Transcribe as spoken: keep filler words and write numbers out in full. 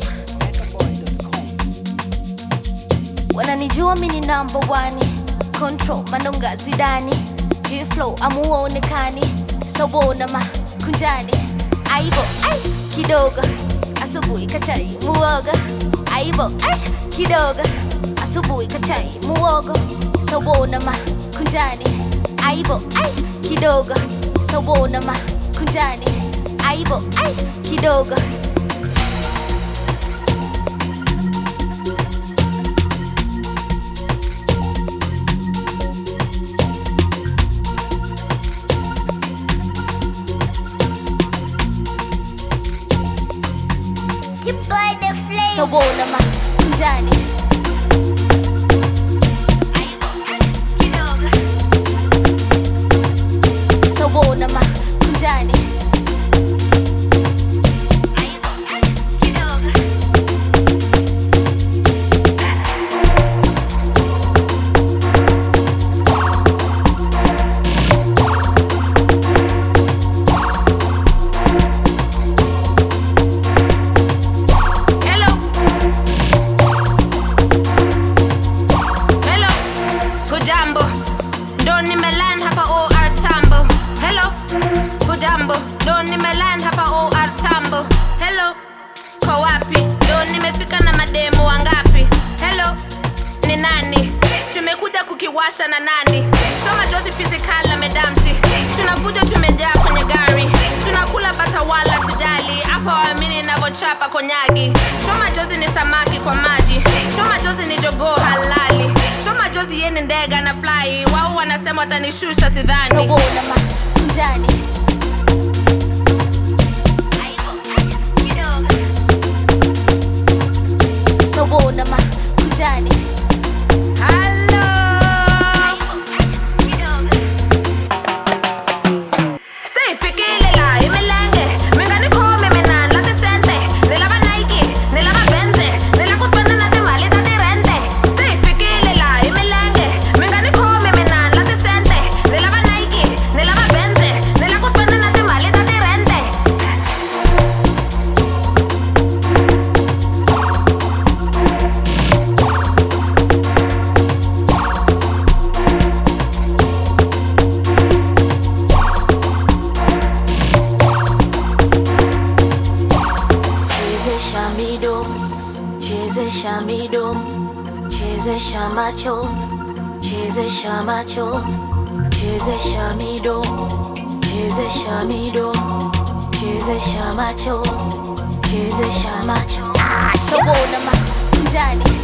Wananijua mini number one, control manonga zidani, hii flow amuonekani, sobona ma kunjani, aibo ai kidogo, asubuhi kachai muoga, aibo ai kidogo, asubuhi kachai muogo, sobona ma kunjani, aibo ai kidogo, sobona ma kunjani, aibo ai kidogo. So wanna ma kunjani, so wanna ma kunjani, Don nimeland hapa O R Tambo. Hello, kwa wapi? Don nimefika na mademo wangapi? Hello, ni nani? Tumekuja kukiwasha na nani? Shoma Jozi physical na medamshi. Tunavuja tumejaa kwenye gari. Tunakula bata wala tujali. Afa waamini navochapa konyagi. Shoma Jozi ni samaki kwa maji. Shoma Jozi ni jogoo halali. Shoma Jozi yeni ndega na fly. Wao wanasema watanishusha sidhani. so wanna ma kunjani, so wanna ma kunjani. Hello. Say fikile la imelenge. Mingani kome mena lati sente. Nilaba Nike, nilaba Benze. Nilako spenda na timali tati rente. Say fikile la imelenge. Mingani kome mena lati sente. Nilaba Nike, nilaba Benze. Nilako spenda na timali tati rente. Chezesha midomo, chezesha midomo, chezesha macho, chezesha macho, chezesha midomo, chezesha midomo, chezesha macho, chezesha macho. So wanna ma kunjani,